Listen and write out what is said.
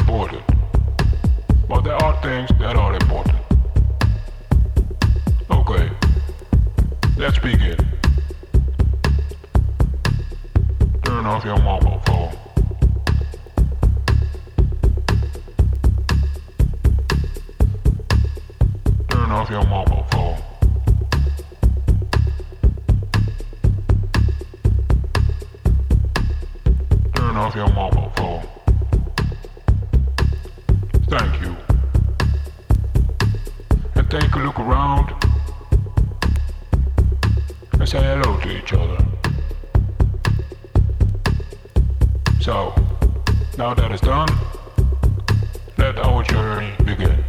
important. But there are things that are important. Okay, let's begin. Turn off your mobile phone. Turn off your mobile phone. Turn off your mobile phone. Thank you. And take a look around and say hello to each other. So, now that it's done, let our journey begin.